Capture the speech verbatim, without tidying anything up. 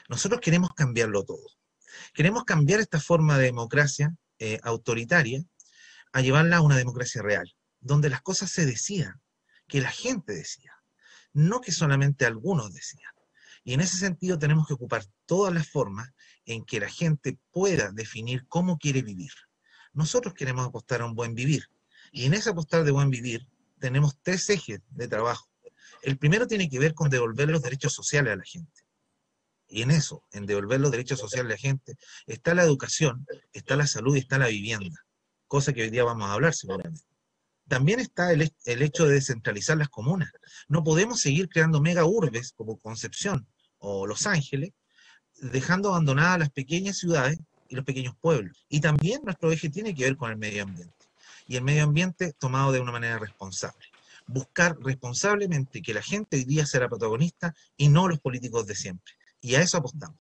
Nosotros queremos cambiarlo todo. Queremos cambiar esta forma de democracia eh, autoritaria a llevarla a una democracia real, donde las cosas se decidan, que la gente decida, no que solamente algunos decidan. Y en ese sentido tenemos que ocupar todas las formas en que la gente pueda definir cómo quiere vivir. Nosotros queremos apostar a un buen vivir. Y en ese apostar de buen vivir tenemos tres ejes de trabajo. El primero tiene que ver con devolver los derechos sociales a la gente. Y en eso, en devolver los derechos sociales a la gente, está la educación, está la salud y está la vivienda. Cosa que hoy día vamos a hablar seguramente. También está el, el hecho de descentralizar las comunas. No podemos seguir creando mega urbes como Concepción o Los Ángeles, dejando abandonadas las pequeñas ciudades y los pequeños pueblos. Y también nuestro eje tiene que ver con el medio ambiente. Y el medio ambiente tomado de una manera responsable. Buscar responsablemente que la gente hoy día sea la protagonista y no los políticos de siempre. Y a eso apostamos.